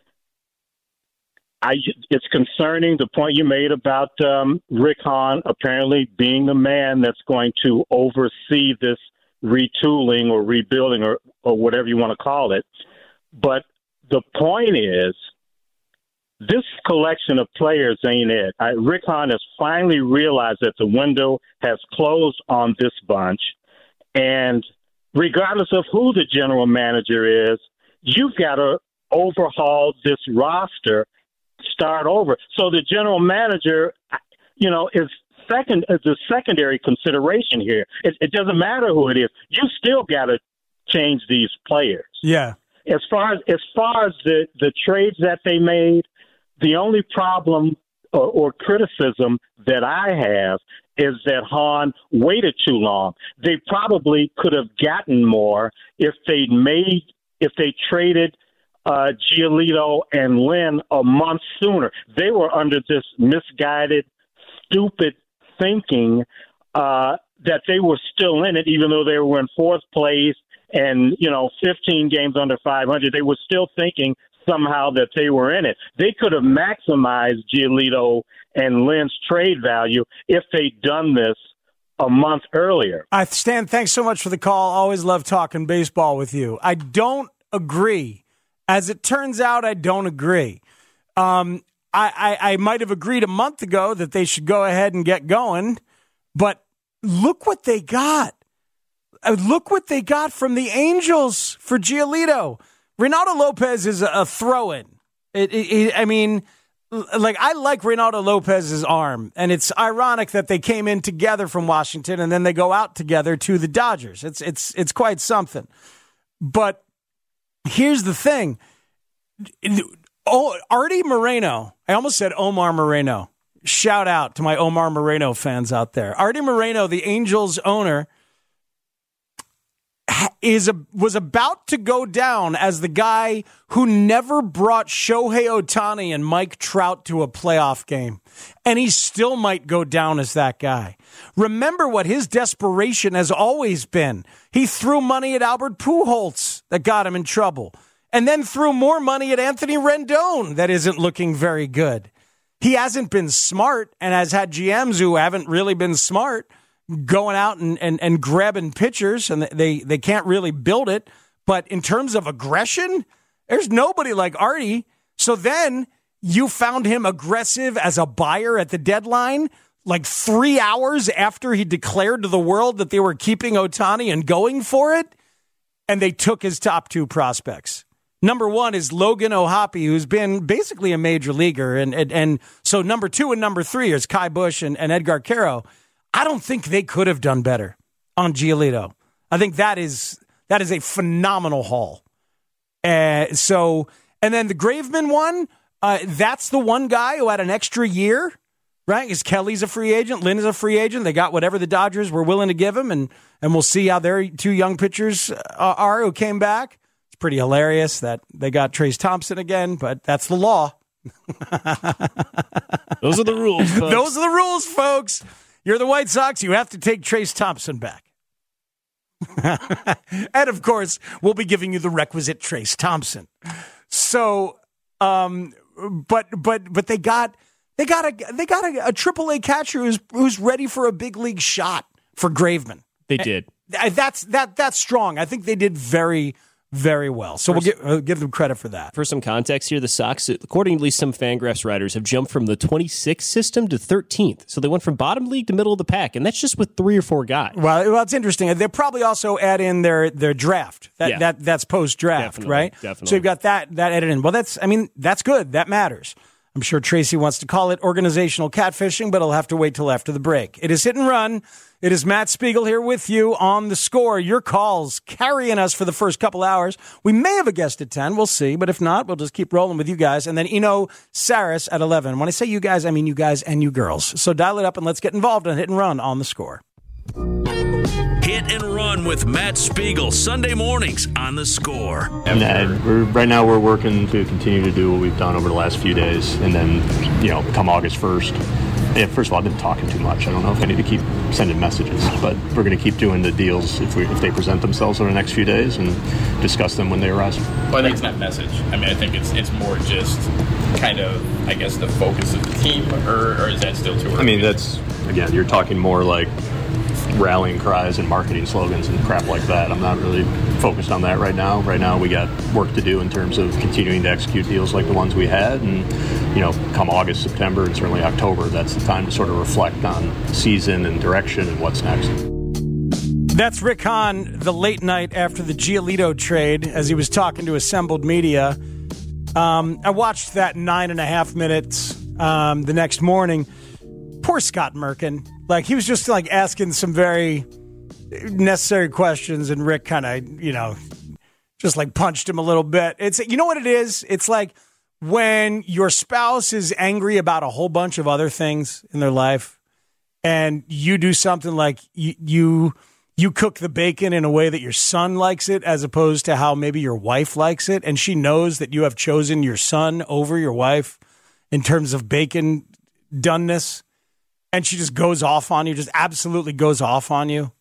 It's concerning the point you made about Rick Hahn apparently being the man that's going to oversee this retooling or rebuilding or whatever you want to call it. But the point is, this collection of players ain't it. Rick Hahn has finally realized that the window has closed on this bunch. And regardless of who the general manager is, you've got to overhaul this roster, start over. So the general manager, is the secondary consideration here. It doesn't matter who it is. You still got to change these players. Yeah. As far as the trades that they made, the only problem or criticism that I have is that Hahn waited too long. They probably could have gotten more if they traded Giolito and Lynn a month sooner. They were under this misguided, stupid thinking that they were still in it, even though they were in fourth place and 15 games under 500. They were still thinking somehow that they were in it. They could have maximized Giolito and Lynn's trade value if they'd done this a month earlier. Stan, thanks so much for the call. Always love talking baseball with you. I don't agree. As it turns out, I don't agree. I might have agreed a month ago that they should go ahead and get going, but look what they got. Look what they got from the Angels for Giolito. Reynaldo Lopez is a throw-in. I like Reynaldo Lopez's arm, and it's ironic that they came in together from Washington and then they go out together to the Dodgers. It's quite something. But here's the thing. Artie Moreno, I almost said Omar Moreno. Shout out to my Omar Moreno fans out there. Artie Moreno, the Angels owner, was about to go down as the guy who never brought Shohei Ohtani and Mike Trout to a playoff game. And he still might go down as that guy. Remember what his desperation has always been. He threw money at Albert Pujols that got him in trouble. And then threw more money at Anthony Rendon that isn't looking very good. He hasn't been smart and has had GMs who haven't really been smart going out and grabbing pitchers, and they can't really build it. But in terms of aggression, there's nobody like Artie. So then you found him aggressive as a buyer at the deadline, like 3 hours after he declared to the world that they were keeping Ohtani and going for it, and they took his top two prospects. Number one is Logan O'Hoppe, who's been basically a major leaguer. And so number two and number three is Kai Busch and Edgar Quero. I don't think they could have done better on Giolito. I think that is a phenomenal haul. And then the Graveman one, that's the one guy who had an extra year, right? Because Kelly's a free agent, Lynn is a free agent. They got whatever the Dodgers were willing to give him, and we'll see how their two young pitchers are who came back. It's pretty hilarious that they got Trace Thompson again, but that's the law. Those are the rules, folks. Those are the rules, folks. You're the White Sox. You have to take Trace Thompson back. And, of course, we'll be giving you the requisite Trace Thompson. So, but they got a AAA catcher who's ready for a big league shot for Graveman. They did. That's strong. I think they did very, very well. So we'll give them credit for that. For some context here, the Sox, according to at least some Fangraphs writers, have jumped from the 26th system to 13th. So they went from bottom league to middle of the pack, and that's just with 3 or 4 guys. Well, it's interesting. They'll probably also add in their draft. That's post-draft, right? Definitely. So you've got that added in. Well, that's good. That matters. I'm sure Tracy wants to call it organizational catfishing, but I'll have to wait till after the break. It is Hit and Run. It is Matt Spiegel here with you on The Score. Your calls carrying us for the first couple hours. We may have a guest at 10. We'll see. But if not, we'll just keep rolling with you guys. And then Eno Saris at 11. When I say you guys, I mean you guys and you girls. So dial it up and let's get involved on Hit and Run on The Score. Hit and Run with Matt Spiegel, Sunday mornings on The Score. Right now we're working to continue to do what we've done over the last few days, and then, come August 1st. Yeah, first of all, I've been talking too much. I don't know if I need to keep sending messages, but we're going to keep doing the deals if they present themselves over the next few days and discuss them when they arise. Well, I think it's not message. I mean, I think it's more just kind of, I guess, the focus of the team, or is that still too early? I mean, that's, again, you're talking more like rallying cries and marketing slogans and crap like that. I'm not really focused on that right now. Right now we got work to do in terms of continuing to execute deals like the ones we had, and come August, September, and certainly October, that's the time to sort of reflect on season and direction and what's next. That's Rick Hahn, the late night after the Giolito trade, as he was talking to assembled media. I watched that 9.5 minutes the next morning. Poor Scott Merkin. He was just asking some very necessary questions, and Rick kind of, just punched him a little bit. It's, you know what it is? It's like when your spouse is angry about a whole bunch of other things in their life, and you do something like you cook the bacon in a way that your son likes it, as opposed to how maybe your wife likes it, and she knows that you have chosen your son over your wife in terms of bacon doneness. And she just goes off on you, just absolutely goes off on you.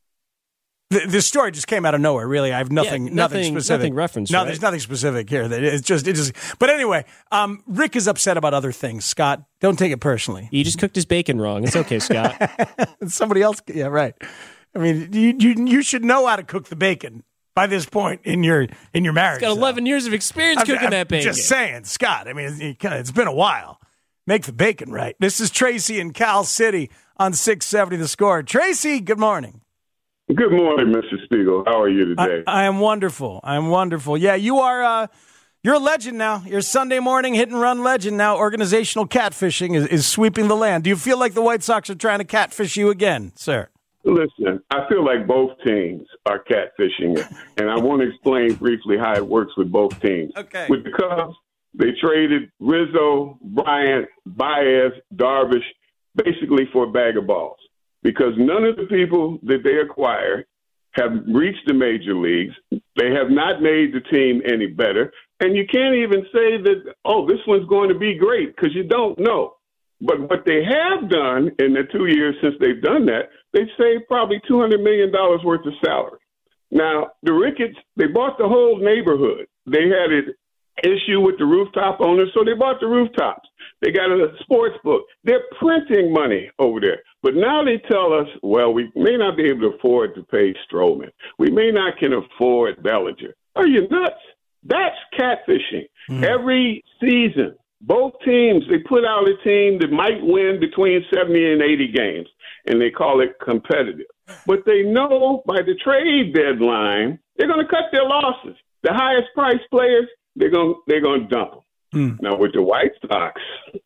This story just came out of nowhere, really. I have nothing specific. Nothing referenced, No, right? There's nothing specific here. It just. But anyway, Rick is upset about other things. Scott, don't take it personally. He just cooked his bacon wrong. It's okay, Scott. Somebody else, yeah, right. I mean, you should know how to cook the bacon by this point in your marriage. He's got 11 years of experience cooking that bacon. Just saying, Scott. I mean, it's been a while. Make the bacon right. This is Tracy in Cal City on 670 The Score. Tracy, good morning. Good morning, Mr. Spiegel. How are you today? I am wonderful. Yeah, you are. You're a legend now. You're a Sunday morning hit and run legend now. Organizational catfishing is sweeping the land. Do you feel like the White Sox are trying to catfish you again, sir? Listen, I feel like both teams are catfishing, and I want to explain briefly how it works with both teams. Okay. With the Cubs, they traded Rizzo, Bryant, Baez, Darvish, basically for a bag of balls, because none of the people that they acquired have reached the major leagues. They have not made the team any better. And you can't even say that, this one's going to be great, because you don't know. But what they have done in the 2 years since they've done that, they've saved probably $200 million worth of salary. Now, the Ricketts, they bought the whole neighborhood. They had an issue with the rooftop owners, so they bought the rooftops. They got a sports book. They're printing money over there. But now they tell us, well, we may not be able to afford to pay Stroman. We may not can afford Bellinger. Are you nuts? That's catfishing. Every season, both teams, they put out a team that might win between 70 and 80 games, and they call it competitive. But they know by the trade deadline, they're going to cut their losses. The highest priced players, they're going to dump them. Now, with the White Sox,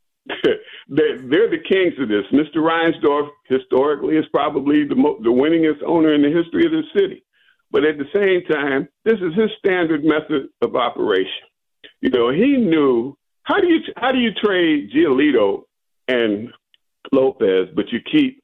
they're the kings of this. Mr. Reinsdorf, historically, is probably the winningest owner in the history of the city. But at the same time, this is his standard method of operation. He knew, how do you trade Giolito and Lopez, but you keep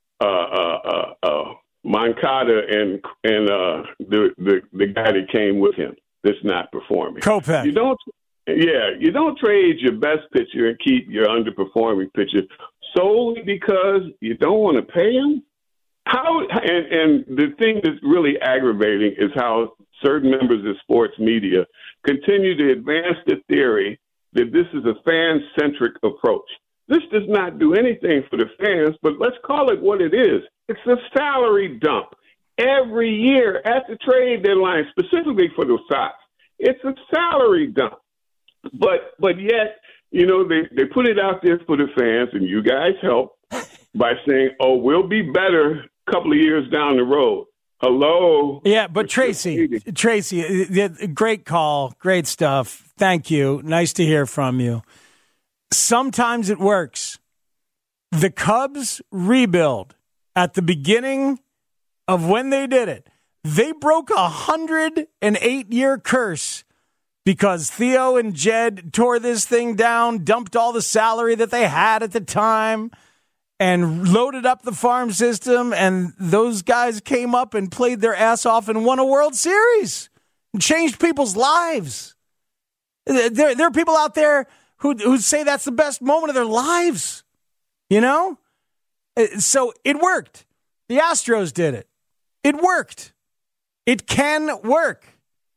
Moncada and the guy that came with him that's not performing. Kopech. You don't trade your best pitcher and keep your underperforming pitcher solely because you don't want to pay him. And the thing that's really aggravating is how certain members of sports media continue to advance the theory that this is a fan-centric approach. This does not do anything for the fans, but let's call it what it is. It's a salary dump. Every year at the trade deadline, specifically for the Sox, it's a salary dump. But yet, they put it out there for the fans, and you guys help by saying, we'll be better a couple of years down the road. Hello? Yeah, but Tracy, great call, great stuff. Thank you. Nice to hear from you. Sometimes it works. The Cubs rebuild at the beginning of when they did it. They broke a 108-year curse because Theo and Jed tore this thing down, dumped all the salary that they had at the time, and loaded up the farm system, and those guys came up and played their ass off and won a World Series and changed people's lives. There are people out there who say that's the best moment of their lives, you know? So it worked. The Astros did it. It worked. It can work.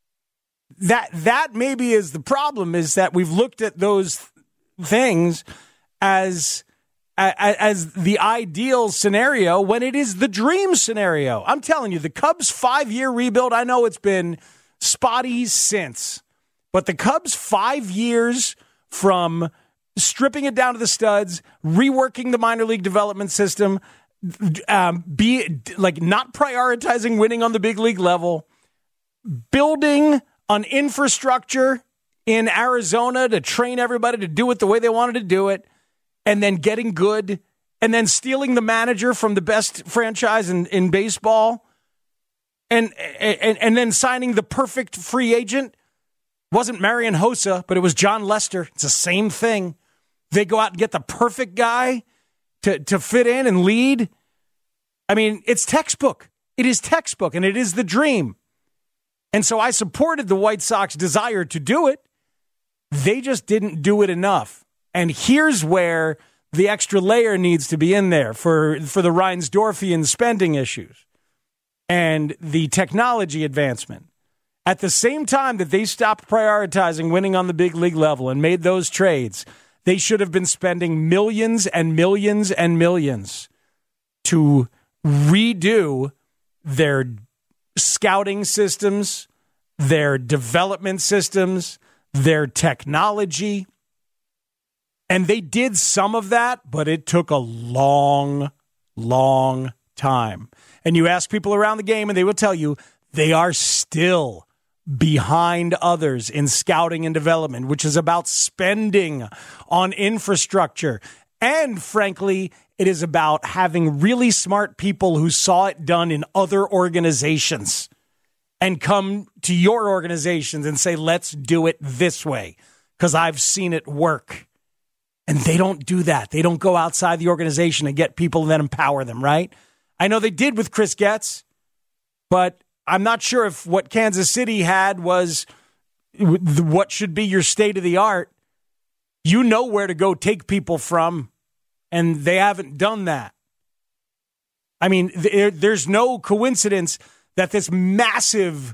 That maybe is the problem, is that we've looked at those things as the ideal scenario when it is the dream scenario. I'm telling you, the Cubs' 5-year rebuild, I know it's been spotty since, but the Cubs' 5 years from stripping it down to the studs, reworking the minor league development system, not prioritizing winning on the big league level, building an infrastructure in Arizona to train everybody to do it the way they wanted to do it, and then getting good, and then stealing the manager from the best franchise in baseball, and then signing the perfect free agent. Wasn't Marian Hossa, but it was John Lester. It's the same thing. They go out and get the perfect guy to fit in and lead. I mean, it's textbook. It is textbook, and it is the dream. And so I supported the White Sox desire to do it. They just didn't do it enough. And here's where the extra layer needs to be in there for the Reinsdorfian spending issues and the technology advancement. At the same time that they stopped prioritizing winning on the big league level and made those trades, they should have been spending millions and millions and millions to redo their scouting systems, their development systems, their technology. And they did some of that, but it took a long, long time. And you ask people around the game, and they will tell you they are still behind others in scouting and development, which is about spending on infrastructure. And frankly, it is about having really smart people who saw it done in other organizations and come to your organizations and say, let's do it this way because I've seen it work. And they don't do that. They don't go outside the organization and get people and then empower them, right? I know they did with Chris Getz, but I'm not sure if what Kansas City had was what should be your state of the art. You know where to go take people from, and they haven't done that. I mean, there's no coincidence that this massive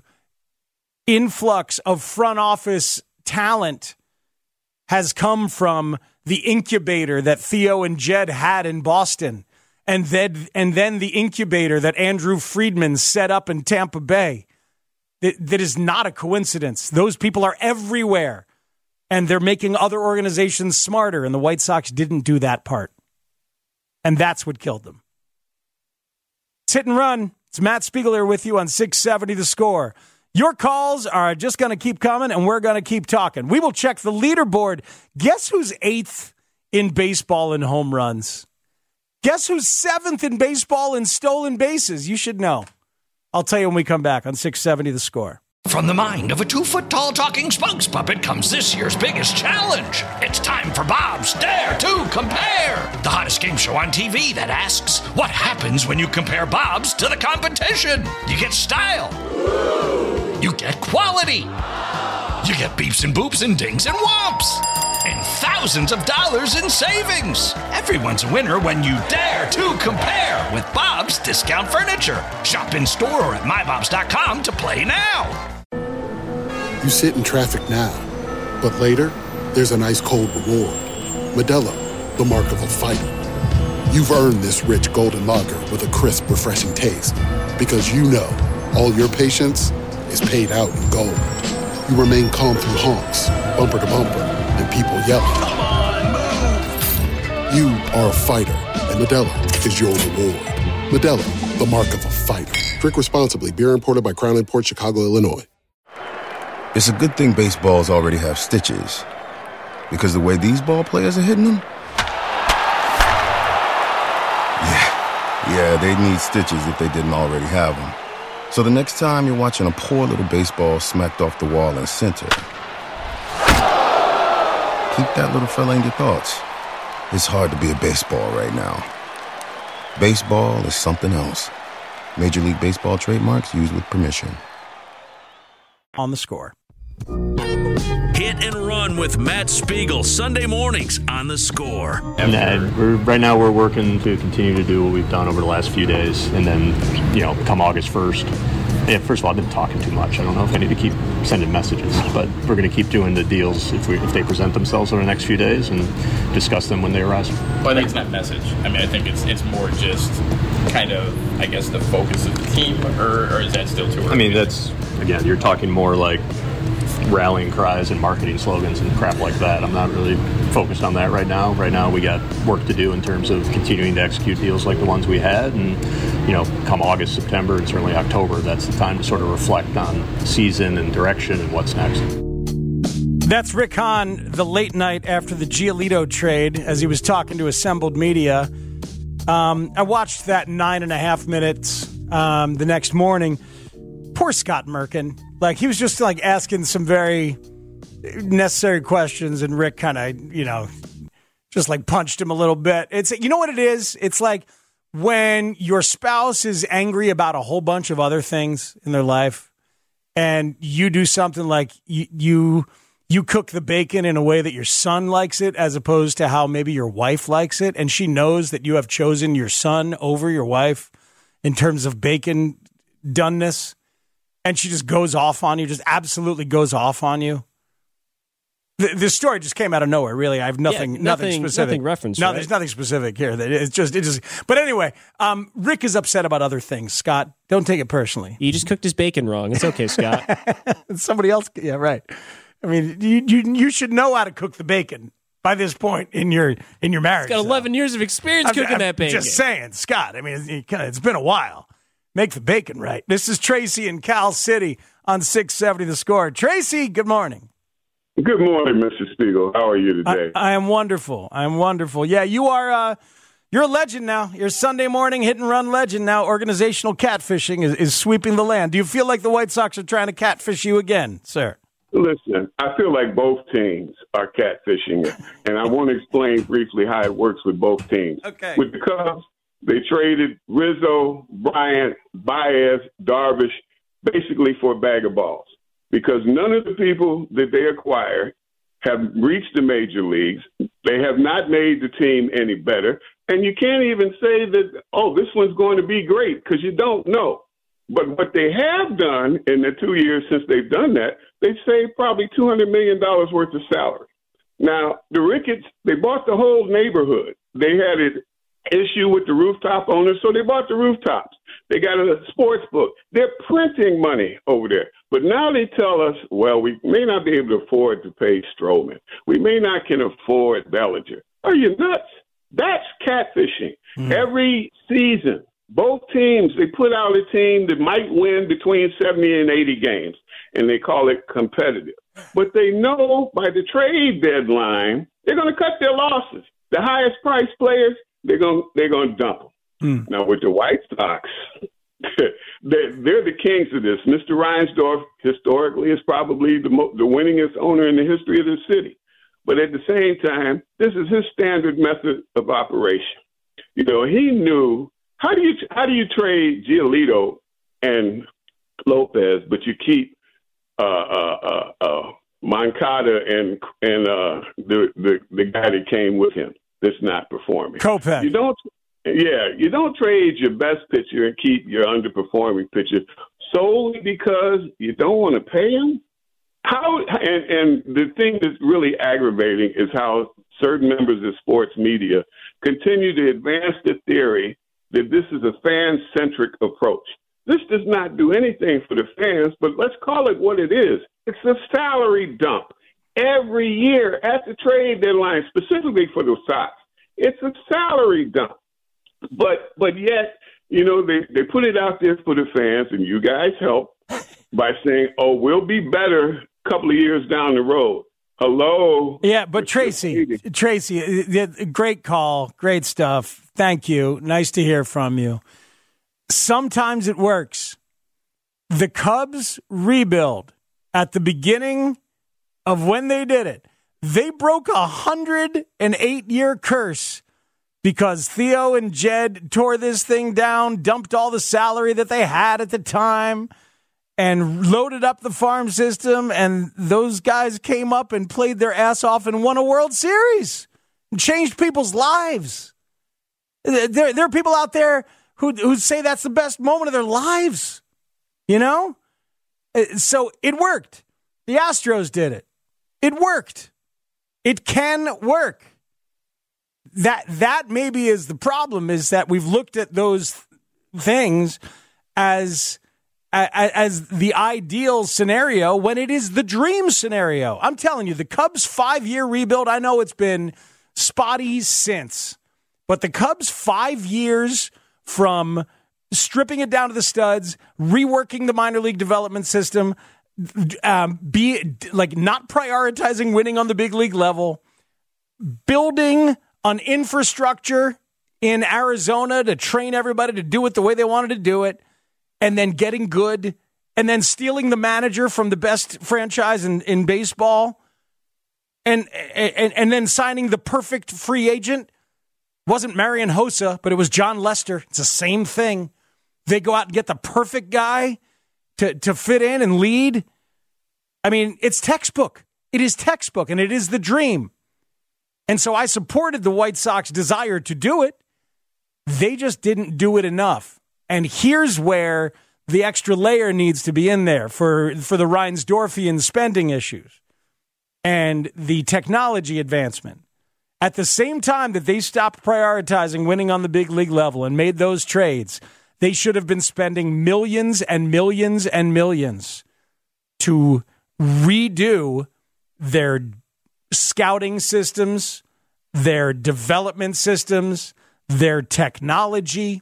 influx of front office talent has come from the incubator that Theo and Jed had in Boston, and then the incubator that Andrew Friedman set up in Tampa Bay. That is not a coincidence. Those people are everywhere, and they're making other organizations smarter, and the White Sox didn't do that part. And that's what killed them. It's Hit and Run. It's Matt Spiegler with you on 670 The Score. Your calls are just going to keep coming, and we're going to keep talking. We will check the leaderboard. Guess who's 8th in baseball in home runs? Guess who's 7th in baseball in stolen bases? You should know. I'll tell you when we come back on 670 The Score. From the mind of a 2-foot-tall talking spokes puppet comes this year's biggest challenge. It's time for Bob's Dare to Compare, the hottest game show on TV that asks, what happens when you compare Bob's to the competition? You get style. You get quality. You get beeps and boops and dings and whomps. And thousands of dollars in savings. Everyone's a winner when you dare to compare with Bob's Discount Furniture. Shop in store or at mybobs.com to play now. You sit in traffic now, but later, there's an ice cold reward. Modelo, the mark of a fighter. You've earned this rich golden lager with a crisp, refreshing taste. Because you know, all your patience is paid out in gold. You remain calm through honks, bumper to bumper, and people yelling. Come on, move! You are a fighter, and Modelo is your reward. Modelo, the mark of a fighter. Drink responsibly. Beer imported by Crown Imports, Chicago, Illinois. It's a good thing baseballs already have stitches. Because the way these ball players are hitting them? Yeah, they need stitches if they didn't already have them. So the next time you're watching a poor little baseball smacked off the wall in center, keep that little fella in your thoughts. It's hard to be a baseball right now. Baseball is something else. Major League Baseball trademarks used with permission. On The Score. Hit and Run with Matt Spiegel, Sunday mornings on The Score. Right now we're working to continue to do what we've done over the last few days, and then, come August 1st. Yeah, first of all, I've been talking too much. I don't know if I need to keep sending messages, but we're going to keep doing the deals if they present themselves over the next few days and discuss them when they arise. Well, I think it's not message. I mean, I think it's more just kind of, I guess, the focus of the team, or is that still too early? I mean, that's, again, you're talking more like rallying cries and marketing slogans and crap like that. I'm not really focused on that right now. Right now we got work to do in terms of continuing to execute deals like the ones we had, and come August, September, and certainly October, that's the time to sort of reflect on season and direction and what's next. That's Rick Hahn, the late night after the Giolito trade, as he was talking to assembled media. I watched that 9.5 minutes the next morning. Poor Scott Merkin. He was just asking some very necessary questions, and Rick kind of, just punched him a little bit. It's, you know what it is? It's like when your spouse is angry about a whole bunch of other things in their life, and you do something like you cook the bacon in a way that your son likes it, as opposed to how maybe your wife likes it, and she knows that you have chosen your son over your wife in terms of bacon doneness. And she just goes off on you, just absolutely goes off on you. This story just came out of nowhere, really. I have nothing specific. Nothing referenced. No, right? There's nothing specific here. It just. But anyway, Rick is upset about other things. Scott, don't take it personally. You just cooked his bacon wrong. It's okay, Scott. Somebody else. Yeah, right. I mean, you should know how to cook the bacon by this point in your marriage. He's got 11 years of experience cooking that bacon. Just saying, Scott. I mean, it's been a while. Make the bacon right. This is Tracy in Cal City on 670 The Score. Tracy, good morning. Good morning, Mr. Spiegel. How are you today? I am wonderful. Yeah, you are. You're a legend now. You're a Sunday morning hit and run legend now. Organizational catfishing is sweeping the land. Do you feel like the White Sox are trying to catfish you again, sir? Listen, I feel like both teams are catfishing, and I want to explain briefly how it works with both teams. Okay. With the Cubs, they traded Rizzo, Bryant, Baez, Darvish, basically for a bag of balls, because none of the people that they acquired have reached the major leagues. They have not made the team any better. And you can't even say that, this one's going to be great, because you don't know. But what they have done in the 2 years since they've done that, they've saved probably $200 million worth of salary. Now, the Ricketts, they bought the whole neighborhood. They had an issue with the rooftop owners, so they bought the rooftops. They got a sports book. They're printing money over there. But now they tell us, well, we may not be able to afford to pay Stroman. We may not can afford Bellinger. Are you nuts? That's catfishing. Every season, both teams, they put out a team that might win between 70 and 80 games, and they call it competitive. But they know by the trade deadline, they're going to cut their losses. The highest priced players, they're going to dump them. Now, with the White Sox, they're the kings of this. Mr. Reinsdorf, historically, is probably the winningest owner in the history of the city. But at the same time, this is his standard method of operation. He knew, how do you trade Giolito and Lopez, but you keep Moncada and the guy that came with him that's not performing. Kopech. You don't trade your best pitcher and keep your underperforming pitcher solely because you don't want to pay him. And the thing that's really aggravating is how certain members of sports media continue to advance the theory that this is a fan-centric approach. This does not do anything for the fans, but let's call it what it is. It's a salary dump. Every year at the trade deadline, specifically for the Sox, it's a salary dump. But yet, they put it out there for the fans, and you guys help by saying, we'll be better a couple of years down the road. Hello? Yeah, but Tracy, great call, great stuff. Thank you. Nice to hear from you. Sometimes it works. The Cubs rebuild at the beginning of when they did it. They broke a 108-year curse because Theo and Jed tore this thing down, dumped all the salary that they had at the time, and loaded up the farm system, and those guys came up and played their ass off and won a World Series and changed people's lives. There are people out there who say that's the best moment of their lives, you know? So it worked. The Astros did it. It worked. It can work. That maybe is the problem, is that we've looked at those things as the ideal scenario when it is the dream scenario. I'm telling you, the Cubs' 5-year rebuild, I know it's been spotty since, but the Cubs' 5 years from stripping it down to the studs, reworking the minor league development system, not prioritizing winning on the big league level, building an infrastructure in Arizona to train everybody to do it the way they wanted to do it, and then getting good, and then stealing the manager from the best franchise in baseball, and then signing the perfect free agent. Wasn't Marian Hossa, but it was John Lester. It's the same thing. They go out and get the perfect guy to fit in and lead. I mean, it's textbook. It is textbook, and it is the dream. And so I supported the White Sox desire to do it. They just didn't do it enough. And here's where the extra layer needs to be in there for the Reinsdorfian spending issues and the technology advancement. At the same time that they stopped prioritizing winning on the big league level and made those trades, they should have been spending millions and millions and millions to redo their scouting systems, their development systems, their technology.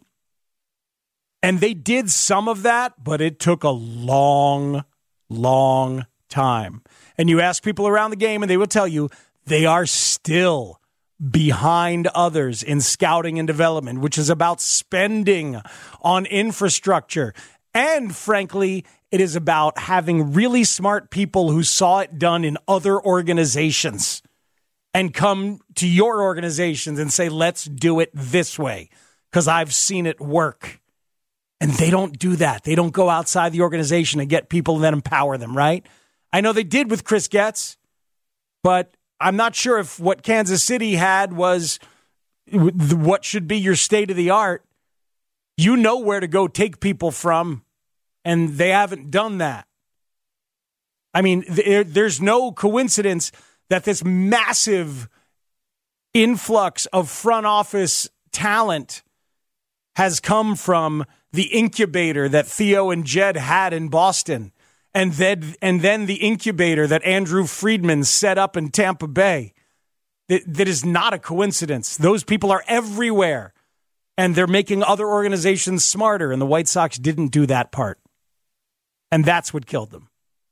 And they did some of that, but it took a long, long time. And you ask people around the game, and they will tell you they are still behind others in scouting and development, which is about spending on infrastructure. And frankly, it is about having really smart people who saw it done in other organizations and come to your organizations and say, let's do it this way because I've seen it work. And they don't do that. They don't go outside the organization and get people and then empower them, right? I know they did with Chris Getz, but I'm not sure if what Kansas City had was what should be your state of the art. You know where to go take people from, and they haven't done that. I mean, there's no coincidence that this massive influx of front office talent has come from the incubator that Theo and Jed had in Boston, and then the incubator that Andrew Friedman set up in Tampa Bay. That is not a coincidence. Those people are everywhere, and they're making other organizations smarter, and the White Sox didn't do that part. And that's what killed them.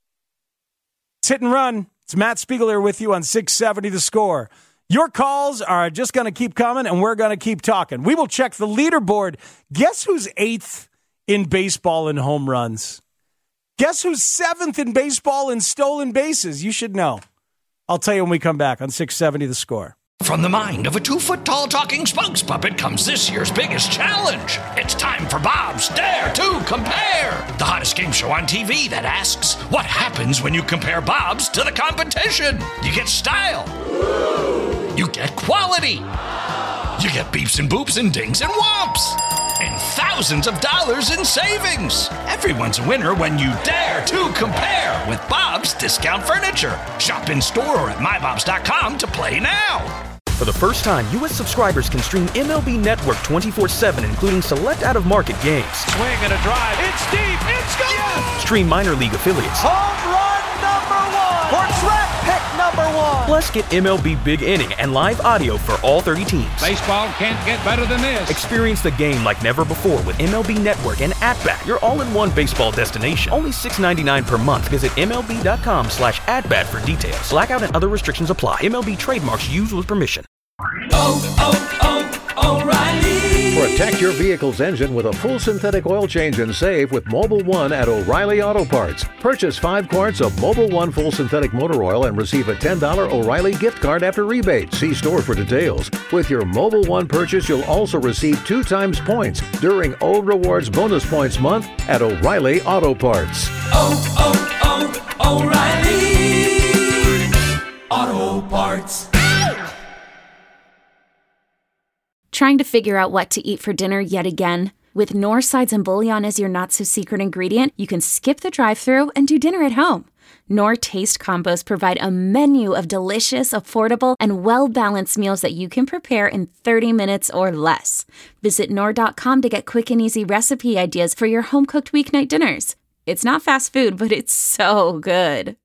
It's Hit and Run. It's Matt Spiegler with you on 670 The Score. Your calls are just going to keep coming, and we're going to keep talking. We will check the leaderboard. Guess who's 8th in baseball in home runs? Guess who's 7th in baseball in stolen bases? You should know. I'll tell you when we come back on 670 The Score. From the mind of a 2-foot-tall talking spokes puppet comes this year's biggest challenge. It's time for Bob's Dare to Compare, the hottest game show on TV that asks, what happens when you compare Bob's to the competition? You get style. You get quality. You get beeps and boops and dings and whomps. And thousands of dollars in savings. Everyone's a winner when you dare to compare with Bob's Discount Furniture. Shop in store or at mybobs.com to play now. For the first time, U.S. subscribers can stream MLB Network 24/7, including select out-of-market games. Swing and a drive. It's deep. It's gone. Yes. Stream minor league affiliates. Home run number 1. Or draft pick number 1. Plus, get MLB Big Inning and live audio for all 30 teams. Baseball can't get better than this. Experience the game like never before with MLB Network and At-Bat, your all-in-one baseball destination. Only $6.99 per month. Visit MLB.com/AtBat for details. Blackout and other restrictions apply. MLB trademarks used with permission. Oh, oh, O'Reilly. Protect your vehicle's engine with a full synthetic oil change and save with Mobil 1 at O'Reilly Auto Parts. Purchase 5 quarts of Mobil 1 full synthetic motor oil and receive a $10 O'Reilly gift card after rebate. See store for details. With your Mobil 1 purchase, you'll also receive 2 times points during O Rewards Bonus Points Month at O'Reilly Auto Parts. O'Reilly Auto Parts. Trying to figure out what to eat for dinner yet again? With Knorr sides and bouillon as your not-so-secret ingredient, you can skip the drive-thru and do dinner at home. Knorr Taste Combos provide a menu of delicious, affordable, and well-balanced meals that you can prepare in 30 minutes or less. Visit Knorr.com to get quick and easy recipe ideas for your home-cooked weeknight dinners. It's not fast food, but it's so good.